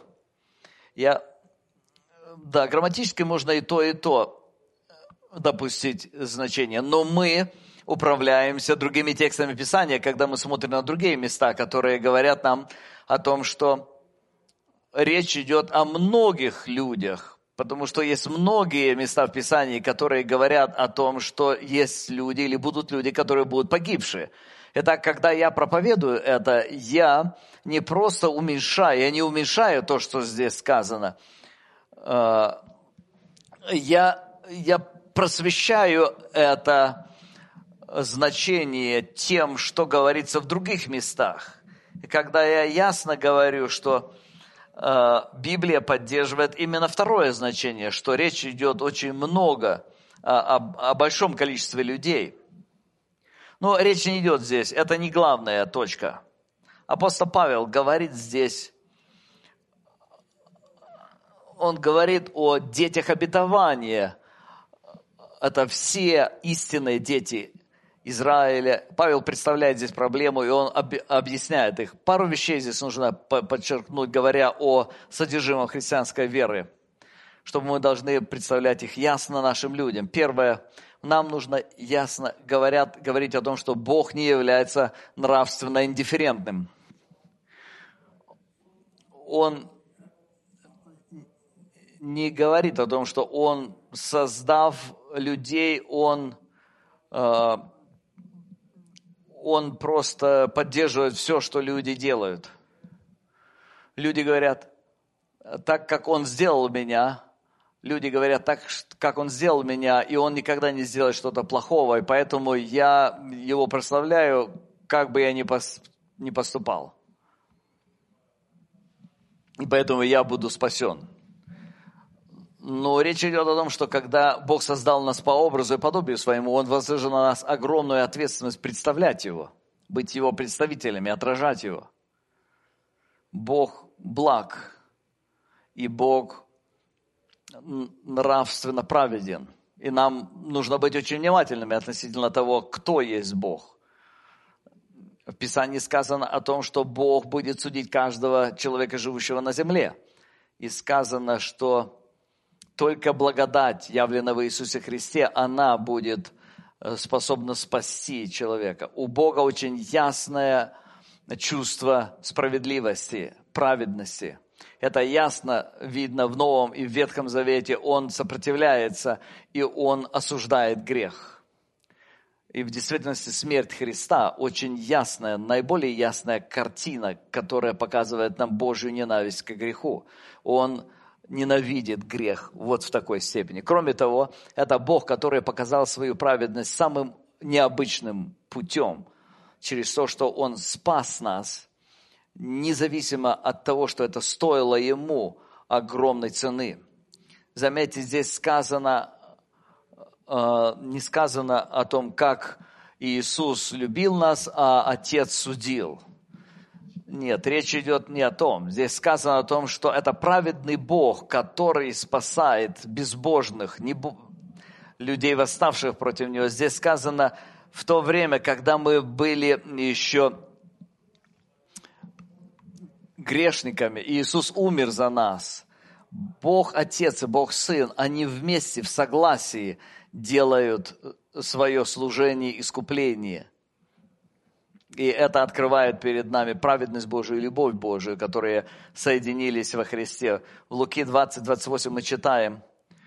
Грамматически можно и то допустить значение, но мы управляемся другими текстами Писания, когда мы смотрим на другие места, которые говорят нам о том, что речь идет о многих людях, потому что есть многие места в Писании, которые говорят о том, что есть люди или будут люди, которые будут погибшие. Итак, когда я проповедую это, я не просто уменьшаю, я не уменьшаю то, что здесь сказано. Я просвещаю это значение тем, что говорится в других местах. И когда я ясно говорю, что Библия поддерживает именно второе значение, что речь идет очень много о большом количестве людей. Но речь не идет здесь, это не главная точка. Апостол Павел говорит здесь, он говорит о детях обетования. Это все истинные дети Израиля. Павел представляет здесь проблему, и он объясняет их. Пару вещей здесь нужно подчеркнуть, говоря о содержимом христианской веры, чтобы мы должны представлять их ясно нашим людям. Первое. Нам нужно ясно говорить о том, что Бог не является нравственно индифферентным. Он не говорит о том, что Он создав людей, Он просто поддерживает все, что люди делают. Люди говорят, так как Он сделал меня, люди говорят, так как Он сделал меня, и Он никогда не сделает что-то плохого, и поэтому я Его прославляю, как бы я ни поступал. И поэтому я буду спасен. Но речь идет о том, что когда Бог создал нас по образу и подобию своему, Он возложил на нас огромную ответственность представлять Его, быть Его представителями, отражать Его. Бог благ, и Бог нравственно праведен. И нам нужно быть очень внимательными относительно того, кто есть Бог. В Писании сказано о том, что Бог будет судить каждого человека, живущего на земле. И сказано, что только благодать, явленная в Иисусе Христе, она будет способна спасти человека. У Бога очень ясное чувство справедливости, праведности. Это ясно видно в Новом и в Ветхом Завете. Он сопротивляется, и Он осуждает грех. И в действительности смерть Христа очень ясная, наиболее ясная картина, которая показывает нам Божью ненависть к греху. Он ненавидит грех вот в такой степени. Кроме того, это Бог, который показал свою праведность самым необычным путем, через то, что Он спас нас, независимо от того, что это стоило Ему огромной цены. Заметьте, здесь сказано, не сказано о том, как Иисус любил нас, а Отец судил. Нет, речь идет не о том. Здесь сказано о том, что это праведный Бог, который спасает безбожных, людей, восставших против Него. Здесь сказано, в то время, когда мы были еще грешниками, Иисус умер за нас. Бог Отец и Бог Сын, они вместе в согласии делают свое служение искупления. И это открывает перед нами праведность Божию и любовь Божию, которые соединились во Христе. В Луки 20:28 мы читаем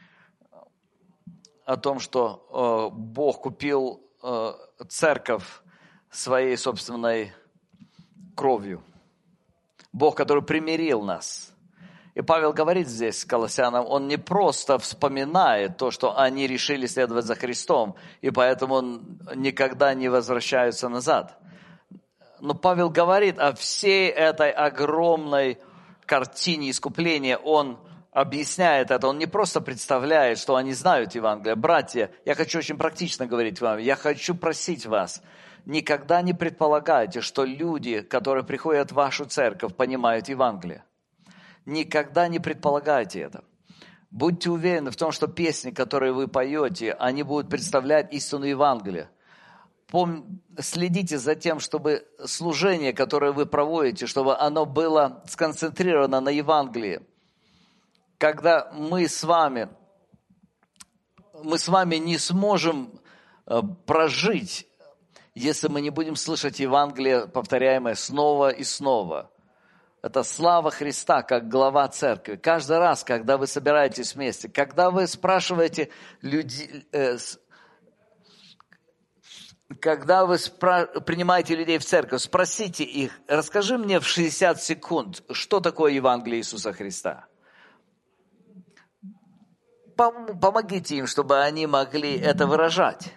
о том, что Бог купил церковь своей собственной кровью. Бог, который примирил нас. И Павел говорит здесь Колоссянам, он не просто вспоминает то, что они решили следовать за Христом, и поэтому никогда не возвращаются назад. Но Павел говорит о всей этой огромной картине искупления. Он объясняет это. Он не просто представляет, что они знают Евангелие. Братья, я хочу очень практично говорить вам. Я хочу просить вас, никогда не предполагайте, что люди, которые приходят в вашу церковь, понимают Евангелие. Никогда не предполагайте это. Будьте уверены в том, что песни, которые вы поете, они будут представлять истину Евангелия. Следите за тем, чтобы служение, которое вы проводите, чтобы оно было сконцентрировано на Евангелии. Когда мы с вами не сможем прожить, если мы не будем слышать Евангелие, повторяемое снова и снова. Это слава Христа, как глава церкви. Каждый раз, когда вы собираетесь вместе, когда вы спрашиваете людей, когда вы принимаете людей в церковь, спросите их, расскажи мне в 60 секунд, что такое Евангелие Иисуса Христа. Помогите им, чтобы они могли это выражать.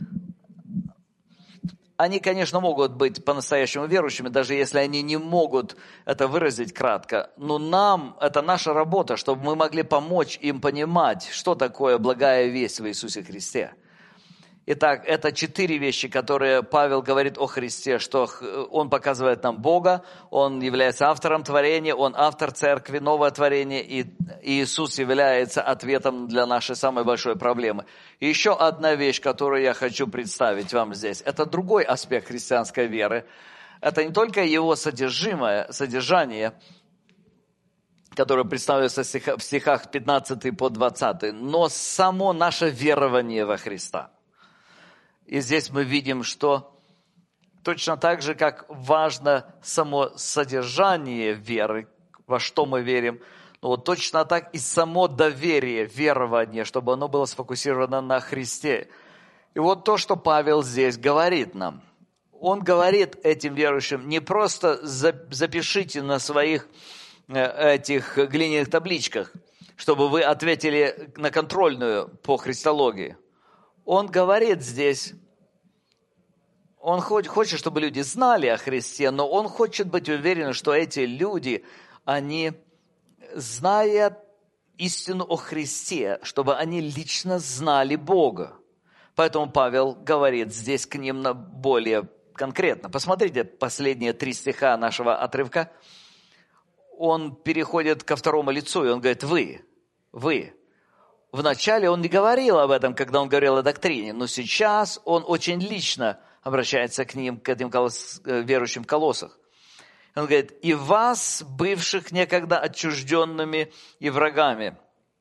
Они, конечно, могут быть по-настоящему верующими, даже если они не могут это выразить кратко. Но это наша работа, чтобы мы могли помочь им понимать, что такое благая весть в Иисусе Христе. Итак, это 4 вещи, которые Павел говорит о Христе, что Он показывает нам Бога, Он является автором творения, Он автор церкви, новое творение, и Иисус является ответом для нашей самой большой проблемы. И еще одна вещь, которую я хочу представить вам здесь, это другой аспект христианской веры. Это не только его содержание, которое представляется в стихах 15 по 20, но само наше верование во Христа. И здесь мы видим, что точно так же, как важно само содержание веры, во что мы верим, Вот точно так и само доверие, верование, чтобы оно было сфокусировано на Христе. И вот то, что Павел здесь говорит нам. Он говорит этим верующим, не просто запишите на своих этих глиняных табличках, чтобы вы ответили на контрольную по христологии. Он говорит здесь, он хочет, чтобы люди знали о Христе, но он хочет быть уверен, что эти люди, они, зная истину о Христе, чтобы они лично знали Бога. Поэтому Павел говорит здесь к ним более конкретно. Посмотрите последние 3 стиха нашего отрывка. Он переходит ко второму лицу, и он говорит, вы. Вначале он не говорил об этом, когда он говорил о доктрине, но сейчас он очень лично обращается к ним, к этим верующим в Колоссах. Он говорит, и вас, бывших некогда отчужденными и врагами.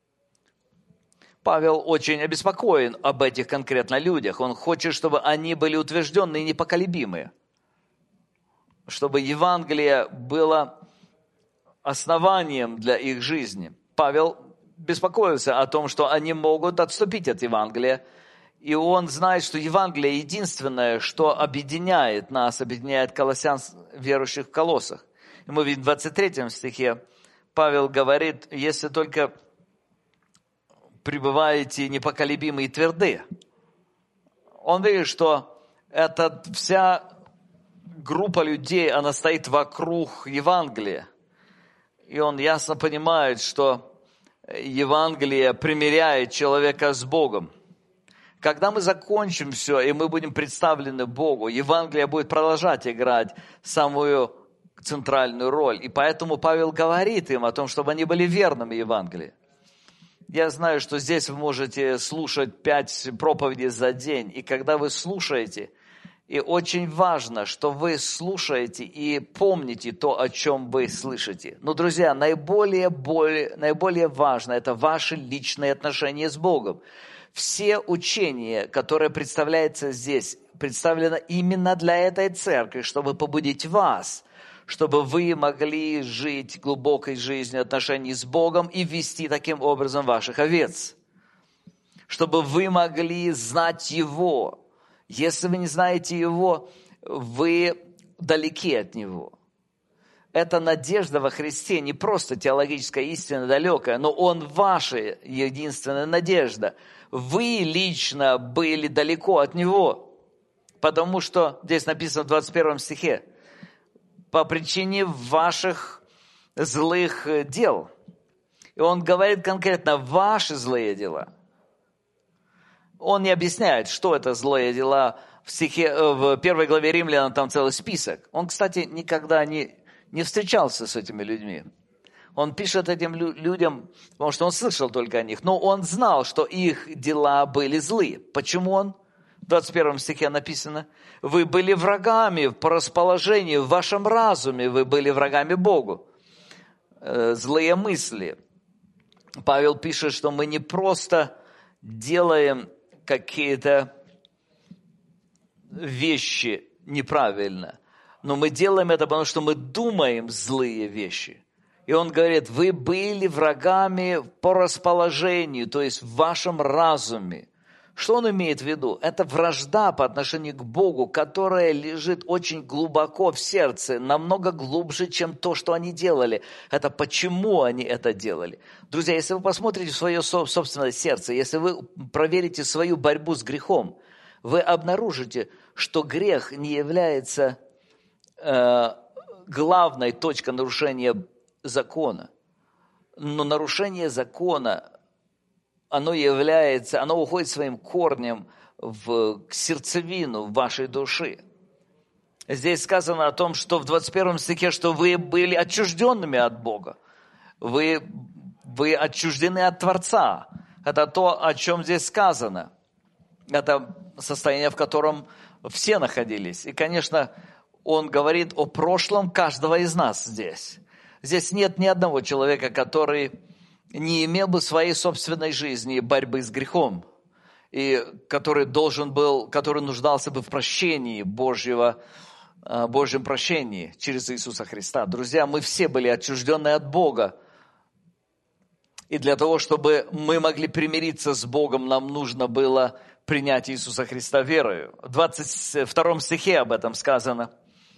Павел очень обеспокоен об этих конкретно людях. Он хочет, чтобы они были утвержденные и непоколебимые. Чтобы Евангелие было основанием для их жизни. Павел беспокоился о том, что они могут отступить от Евангелия. И он знает, что Евангелие единственное, что объединяет нас, объединяет колоссян, верующих в Колоссах. И мы видим в 23 стихе, Павел говорит, если только пребываете непоколебимы и тверды. Он видит, что эта вся группа людей, она стоит вокруг Евангелия. И он ясно понимает, что Евангелие примиряет человека с Богом. Когда мы закончим все, и мы будем представлены Богу, Евангелие будет продолжать играть самую центральную роль. И поэтому Павел говорит им о том, чтобы они были верными Евангелию. Я знаю, что здесь вы можете слушать 5 проповедей за день. И когда вы слушаете, и очень важно, что вы слушаете и помните то, о чем вы слышите. Но, друзья, наиболее важно – это ваши личные отношения с Богом. Все учения, которые представляются здесь, представлены именно для этой церкви, чтобы побудить вас, чтобы вы могли жить глубокой жизнью отношений с Богом и вести таким образом ваших овец. Чтобы вы могли знать Его. Если вы не знаете Его, вы далеки от Него. Эта надежда во Христе не просто теологическая истина далекая, но Он ваша единственная надежда. Вы лично были далеко от Него, потому что здесь написано в 21 стихе, по причине ваших злых дел. И он говорит конкретно ваши злые дела. Он не объясняет, что это злые дела. В 1 главе Римлянам там целый список. Он, кстати, никогда не встречался с этими людьми. Он пишет этим людям, потому что он слышал только о них. Но он знал, что их дела были злы. Почему он? В 21 стихе написано, вы были врагами по расположению, в вашем разуме вы были врагами Богу. Злые мысли. Павел пишет, что мы не просто делаем какие-то вещи неправильно, но мы делаем это, потому что мы думаем злые вещи. И он говорит, вы были врагами по расположению, то есть в вашем разуме. Что он имеет в виду? Это вражда по отношению к Богу, которая лежит очень глубоко в сердце, намного глубже, чем то, что они делали. Это почему они это делали. Друзья, если вы посмотрите в свое собственное сердце, если вы проверите свою борьбу с грехом, вы обнаружите, что грех не является главной точкой нарушения закона. Но нарушение закона, оно уходит своим корнем в сердцевину вашей души. Здесь сказано о том, что в 21 стихе, что вы были отчужденными от Бога. Вы отчуждены от Творца. Это то, о чем здесь сказано. Это состояние, в котором все находились. И, конечно, он говорит о прошлом каждого из нас здесь. Здесь нет ни одного человека, который не имел бы своей собственной жизни борьбы с грехом, и который нуждался бы в прощении Божьем прощении через Иисуса Христа. Друзья, мы все были отчуждены от Бога И для того, чтобы мы могли примириться с Богом, нам нужно было принять Иисуса Христа верою. В 22 стихе об этом сказано.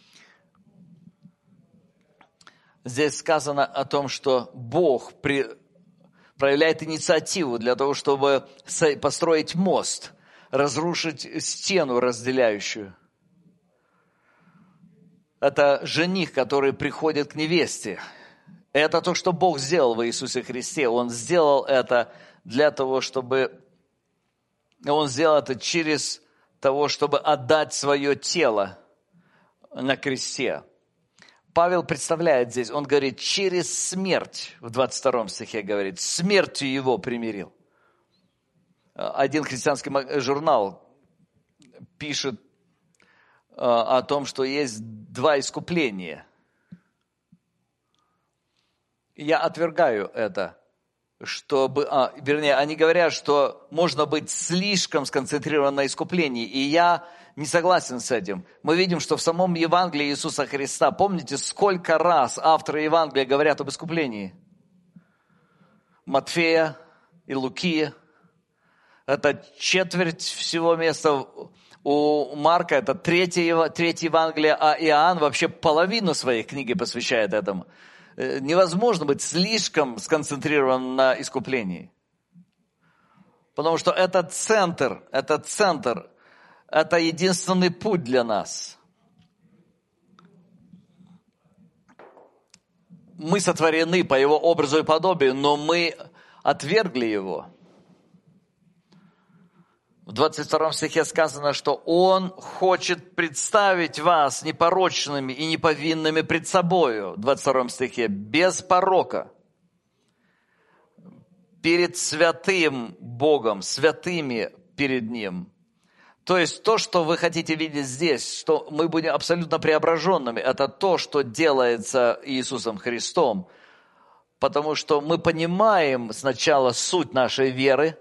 Здесь сказано о том, что Бог проявляет инициативу для того, чтобы построить мост, разрушить стену разделяющую. Это жених, который приходит к невесте. Это то, что Бог сделал в Иисусе Христе. Он сделал это для того, чтобы... Он сделал это через того, чтобы отдать свое тело на кресте. Павел представляет здесь, он говорит, через смерть, в 22 стихе говорит, смертью его примирил. Один христианский журнал пишет о том, что есть два искупления. Я отвергаю это, они говорят, что можно быть слишком сконцентрирован на искуплении, и я не согласен с этим. Мы видим, что в самом Евангелии Иисуса Христа, помните, сколько раз авторы Евангелия говорят об искуплении? Матфея и Луки. Это четверть всего места. У Марка это третье Евангелие, а Иоанн вообще половину своей книги посвящает этому. Невозможно быть слишком сконцентрирован на искуплении. Потому что это центр, это единственный путь для нас. Мы сотворены по Его образу и подобию, но мы отвергли Его. В 22 стихе сказано, что Он хочет представить вас непорочными и неповинными пред собою. В 22 стихе, без порока. Перед святым Богом, святыми перед Ним. То есть то, что вы хотите видеть здесь, что мы будем абсолютно преображенными, это то, что делается Иисусом Христом. Потому что мы понимаем сначала суть нашей веры.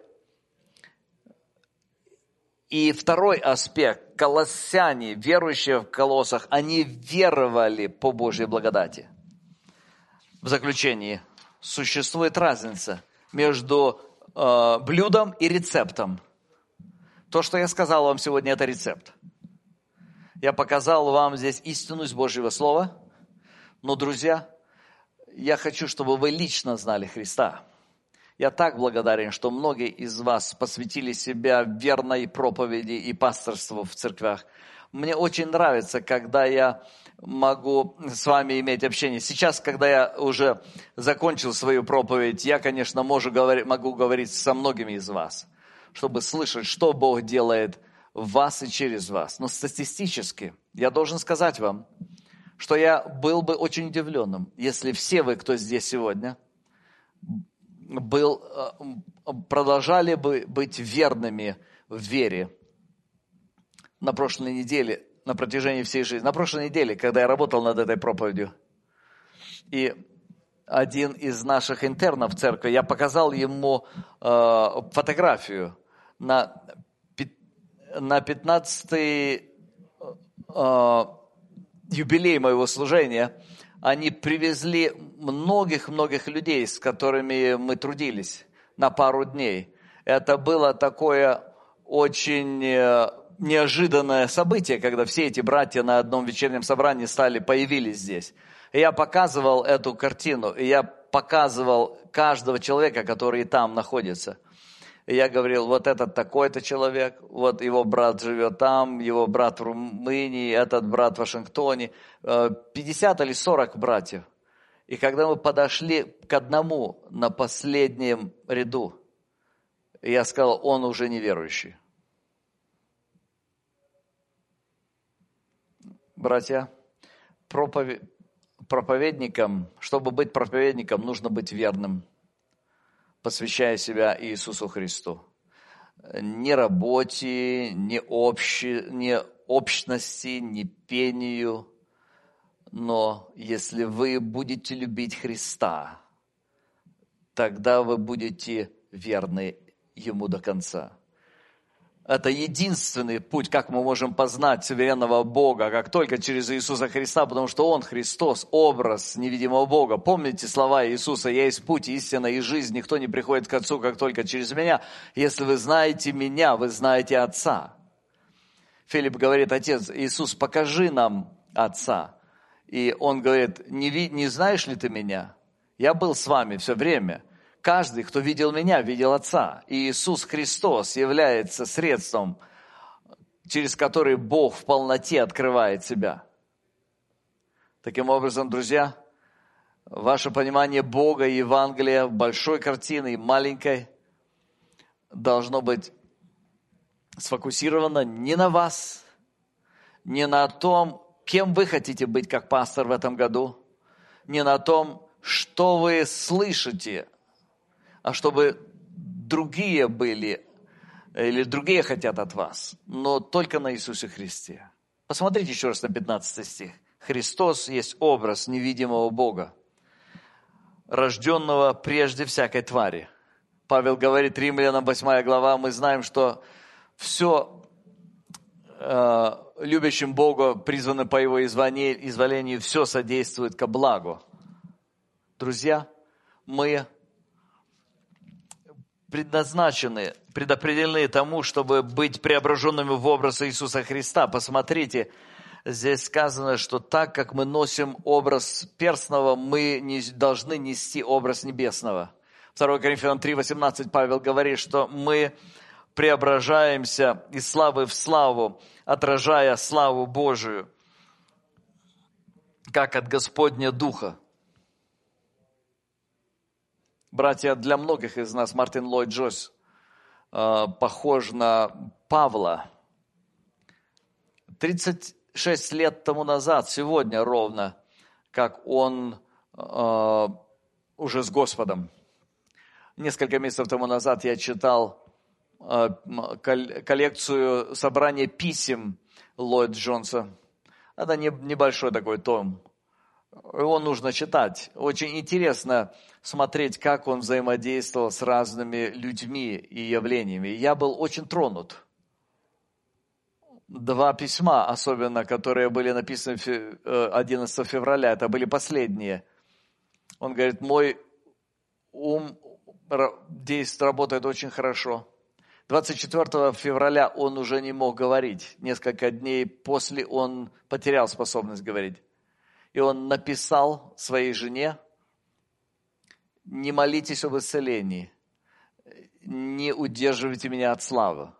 И второй аспект, колоссяне, верующие в Колоссах, они веровали по Божьей благодати. В заключении, существует разница между блюдом и рецептом. То, что я сказал вам сегодня, это рецепт. Я показал вам здесь истину из Божьего Слова. Но, друзья, я хочу, чтобы вы лично знали Христа. Я так благодарен, что многие из вас посвятили себя верной проповеди и пасторству в церквях. Мне очень нравится, когда я могу с вами иметь общение. Сейчас, когда я уже закончил свою проповедь, я, конечно, могу говорить со многими из вас, чтобы слышать, что Бог делает в вас и через вас. Но статистически я должен сказать вам, что я был бы очень удивленным, если все вы, кто здесь сегодня, продолжали бы быть верными в вере на прошлой неделе, на протяжении всей жизни. На прошлой неделе, когда я работал над этой проповедью, и один из наших интернов в церкви, я показал ему фотографию на 15-й юбилей моего служения. Они привезли многих-многих людей, с которыми мы трудились на пару дней. Это было такое очень неожиданное событие, когда все эти братья на одном вечернем собрании появились здесь. И я показывал эту картину, и я показывал каждого человека, который там находится. И я говорил, вот этот такой-то человек, вот его брат живет там, его брат в Румынии, этот брат в Вашингтоне. 50 или 40 братьев. И когда мы подошли к одному на последнем ряду, я сказал, он уже неверующий. Братья, проповедникам, чтобы быть проповедником, нужно быть верным, посвящая себя Иисусу Христу. Ни работе, ни общности, ни пению. Но если вы будете любить Христа, тогда вы будете верны Ему до конца. Это единственный путь, как мы можем познать суверенного Бога, как только через Иисуса Христа, потому что Он, Христос, образ невидимого Бога. Помните слова Иисуса: «Я есть путь, истина и жизнь, никто не приходит к Отцу, как только через Меня. Если вы знаете Меня, вы знаете Отца». Филипп говорит: «Отец, Иисус, покажи нам Отца». И он говорит: не знаешь ли ты Меня? Я был с вами все время. Каждый, кто видел Меня, видел Отца. И Иисус Христос является средством, через который Бог в полноте открывает Себя. Таким образом, друзья, ваше понимание Бога и Евангелия, большой картины и маленькой, должно быть сфокусировано не на вас, не на том, кем вы хотите быть как пастор в этом году, не на том, что вы слышите, а чтобы другие были, или другие хотят от вас, но только на Иисусе Христе. Посмотрите еще раз на 15 стих. Христос есть образ невидимого Бога, рожденного прежде всякой твари. Павел говорит, Римлянам 8 глава, мы знаем, что все любящим Бога, призванным по Его изволению, все содействует ко благу. Друзья, мы предопределены тому, чтобы быть преображенными в образ Иисуса Христа. Посмотрите, здесь сказано, что так как мы носим образ перстного, мы не должны нести образ небесного. 2 Коринфянам 3:18 Павел говорит, что мы преображаемся из славы в славу, отражая славу Божию, как от Господня Духа. Братья, для многих из нас Мартин Ллойд Джойс похож на Павла. 36 лет тому назад, сегодня ровно, как он уже с Господом. Несколько месяцев тому назад я читал коллекцию собрания писем Ллойда Джонса. Это небольшой такой том. Его нужно читать. Очень интересно смотреть, как он взаимодействовал с разными людьми и явлениями. Я был очень тронут. 2 письма, особенно, которые были написаны 11 февраля, это были последние. Он говорит, мой ум работает очень хорошо. 24 февраля он уже не мог говорить. Несколько дней после он потерял способность говорить. И он написал своей жене: не молитесь об исцелении, не удерживайте меня от славы.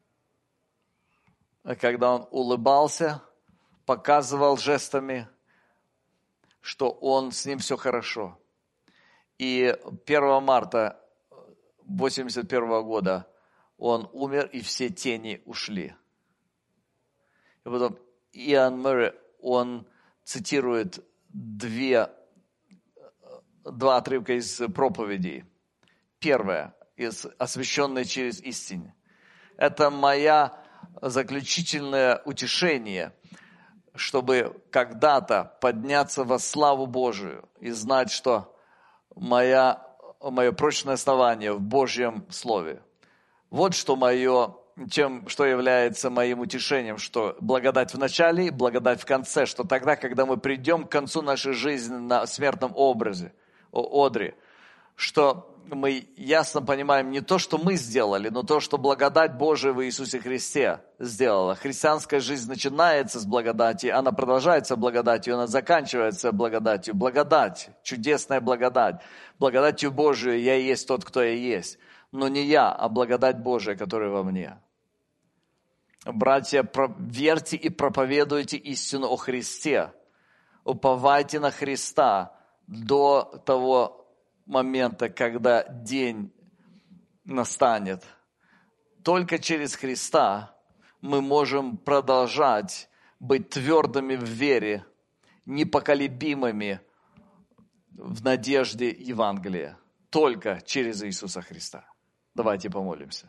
А когда он улыбался, показывал жестами, что с ним все хорошо. И 1 марта 1981 года он умер, и все тени ушли. И потом Иоанн Мюррей, он цитирует два отрывка из проповедей. Первое, освященное через истину. Это мое заключительное утешение, чтобы когда-то подняться во славу Божию и знать, что мое прочное основание в Божьем Слове. Вот что что является моим утешением, что благодать в начале, благодать в конце, что тогда, когда мы придем к концу нашей жизни на смертном одре, что мы ясно понимаем не то, что мы сделали, но то, что благодать Божия в Иисусе Христе сделала. Христианская жизнь начинается с благодати, она продолжается благодатью, она заканчивается благодатью. Благодать, чудесная благодать. Благодатью Божию я и есть тот, кто я есть. Но не я, а благодать Божия, которая во мне. Братья, верьте и проповедуйте истину о Христе. Уповайте на Христа до того момента, когда день настанет. Только через Христа мы можем продолжать быть твердыми в вере, непоколебимыми в надежде Евангелия. Только через Иисуса Христа. Давайте помолимся.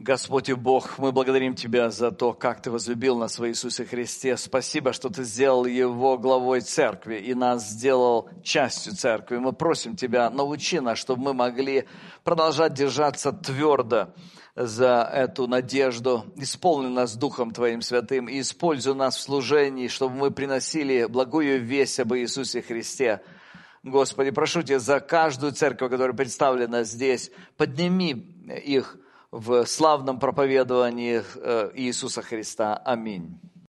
Господь и Бог, мы благодарим Тебя за то, как Ты возлюбил нас в Иисусе Христе. Спасибо, что Ты сделал Его главой церкви и нас сделал частью церкви. Мы просим Тебя, научи нас, чтобы мы могли продолжать держаться твердо за эту надежду. Исполни нас Духом Твоим Святым и используй нас в служении, чтобы мы приносили благую весть об Иисусе Христе. Господи, прошу Тебя за каждую церковь, которая представлена здесь, подними их в славном проповедовании Иисуса Христа. Аминь.